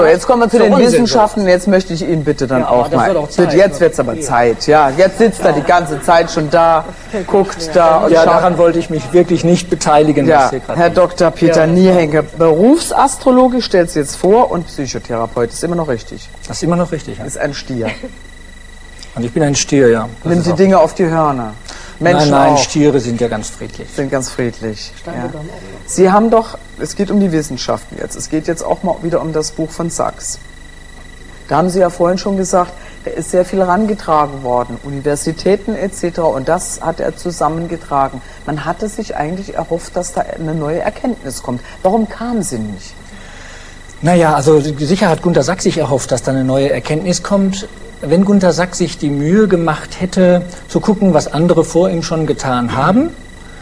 So, jetzt kommen wir zu den Wissenschaften. Jetzt möchte ich Ihnen bitte dann auch mal. Jetzt wird es aber Zeit. Ja, jetzt sitzt er die ganze Zeit schon da, guckt da. Und ja, daran wollte ich mich wirklich nicht beteiligen. Ja, Herr Dr. Peter Niehenke, Berufsastrologe stellt Sie jetzt vor und Psychotherapeut. Ist immer noch richtig. Das ist immer noch richtig. Ja. Ist ein Stier. Und ich bin ein Stier, ja. Nimmt die Dinge auf die Hörner. Menschen nein, auch. Stiere sind ja ganz friedlich. Sind ganz friedlich. Ja. Sie haben doch, es geht um die Wissenschaften jetzt. Es geht jetzt auch mal wieder um das Buch von Sachs. Da haben Sie ja vorhin schon gesagt, da ist sehr viel herangetragen worden, Universitäten etc. Und das hat er zusammengetragen. Man hatte sich eigentlich erhofft, dass da eine neue Erkenntnis kommt. Warum kam sie nicht? Naja, also sicher hat Gunter Sachs sich erhofft, dass da eine neue Erkenntnis kommt. Wenn Gunter Sachs sich die Mühe gemacht hätte, zu gucken, was andere vor ihm schon getan haben,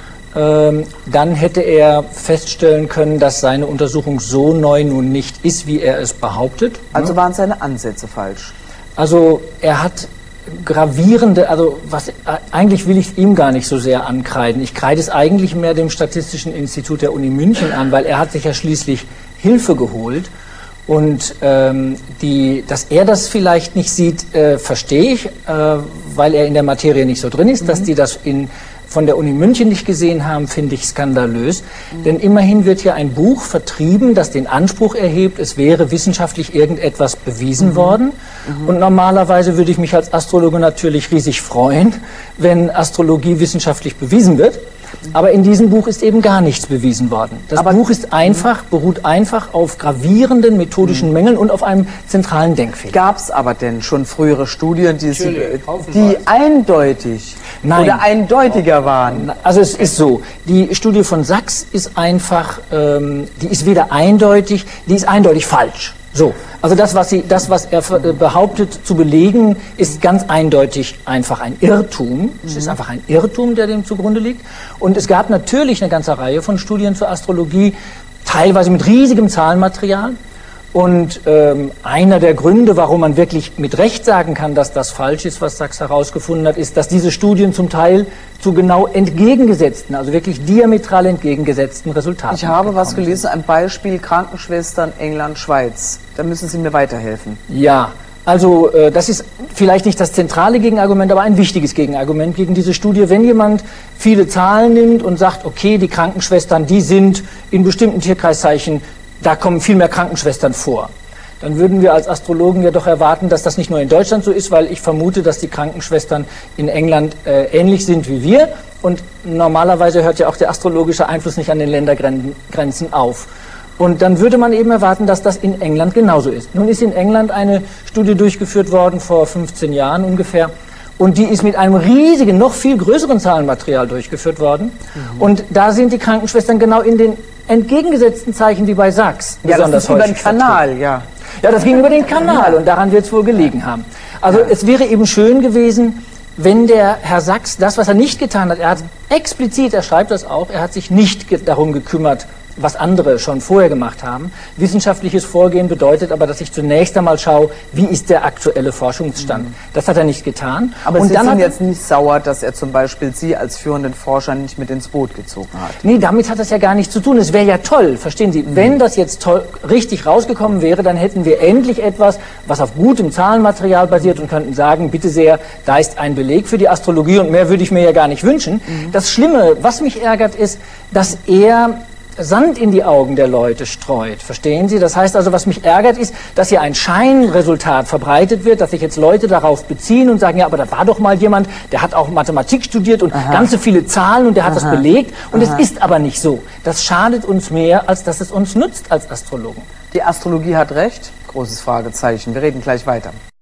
dann hätte er feststellen können, dass seine Untersuchung so neu nun nicht ist, wie er es behauptet. Also waren seine Ansätze falsch? Also er hat gravierende, eigentlich will ich ihm gar nicht so sehr ankreiden. Ich kreide es eigentlich mehr dem Statistischen Institut der Uni München an, weil er hat sich ja schließlich Hilfe geholt. Und dass er das vielleicht nicht sieht, verstehe ich, weil er in der Materie nicht so drin ist. Dass die das von der Uni München nicht gesehen haben, finde ich skandalös. Denn immerhin wird ja ein Buch vertrieben, das den Anspruch erhebt, es wäre wissenschaftlich irgendetwas bewiesen worden. Und normalerweise würde ich mich als Astrologe natürlich riesig freuen, wenn Astrologie wissenschaftlich bewiesen wird. Aber in diesem Buch ist eben gar nichts bewiesen worden. Das Buch ist beruht einfach auf gravierenden methodischen Mängeln und auf einem zentralen Denkfehler. Gab es aber denn schon frühere Studien, die eindeutig oder eindeutiger waren? Also es ist so, die Studie von Sachs ist einfach, die ist weder eindeutig, die ist eindeutig falsch. So, also das, was er behauptet zu belegen, ist ganz eindeutig einfach ein Irrtum. Es ist einfach ein Irrtum, der dem zugrunde liegt. Und es gab natürlich eine ganze Reihe von Studien zur Astrologie, teilweise mit riesigem Zahlenmaterial. Und einer der Gründe, warum man wirklich mit Recht sagen kann, dass das falsch ist, was Sachs herausgefunden hat, ist, dass diese Studien zum Teil zu genau entgegengesetzten, also wirklich diametral entgegengesetzten Resultaten. Ich habe was gelesen, ein Beispiel Krankenschwestern England, Schweiz. Da müssen Sie mir weiterhelfen. Ja, also das ist vielleicht nicht das zentrale Gegenargument, aber ein wichtiges Gegenargument gegen diese Studie. Wenn jemand viele Zahlen nimmt und sagt, okay, die Krankenschwestern, die sind in bestimmten Tierkreiszeichen, da kommen viel mehr Krankenschwestern vor. Dann würden wir als Astrologen ja doch erwarten, dass das nicht nur in Deutschland so ist, weil ich vermute, dass die Krankenschwestern in England ähnlich sind wie wir. Und normalerweise hört ja auch der astrologische Einfluss nicht an den Ländergrenzen auf. Und dann würde man eben erwarten, dass das in England genauso ist. Nun ist in England eine Studie durchgeführt worden, vor 15 Jahren ungefähr. Und die ist mit einem riesigen, noch viel größeren Zahlenmaterial durchgeführt worden. Und da sind die Krankenschwestern genau in den entgegengesetzten Zeichen wie bei Sachs. Ja, das ist über den Kanal, ja. Ja, das ging über den Kanal und daran wird es wohl gelegen haben. Also es wäre eben schön gewesen, wenn der Herr Sachs das, was er nicht getan hat, er hat explizit, er schreibt das auch, er hat sich nicht darum gekümmert, was andere schon vorher gemacht haben. Wissenschaftliches Vorgehen bedeutet aber, dass ich zunächst einmal schaue, wie ist der aktuelle Forschungsstand. Das hat er nicht getan. Aber Sie sind jetzt nicht sauer, dass er zum Beispiel Sie als führenden Forscher nicht mit ins Boot gezogen hat? Nee, damit hat das ja gar nichts zu tun. Es wäre ja toll, verstehen Sie, wenn das jetzt richtig rausgekommen wäre, dann hätten wir endlich etwas, was auf gutem Zahlenmaterial basiert und könnten sagen, bitte sehr, da ist ein Beleg für die Astrologie und mehr würde ich mir ja gar nicht wünschen. Das Schlimme, was mich ärgert, ist, dass er Sand in die Augen der Leute streut. Verstehen Sie? Das heißt also, was mich ärgert, ist, dass hier ein Scheinresultat verbreitet wird, dass sich jetzt Leute darauf beziehen und sagen, ja, aber da war doch mal jemand, der hat auch Mathematik studiert und ganze viele Zahlen und der hat das belegt. Und es ist aber nicht so. Das schadet uns mehr, als dass es uns nützt als Astrologen. Die Astrologie hat recht? Großes Fragezeichen. Wir reden gleich weiter.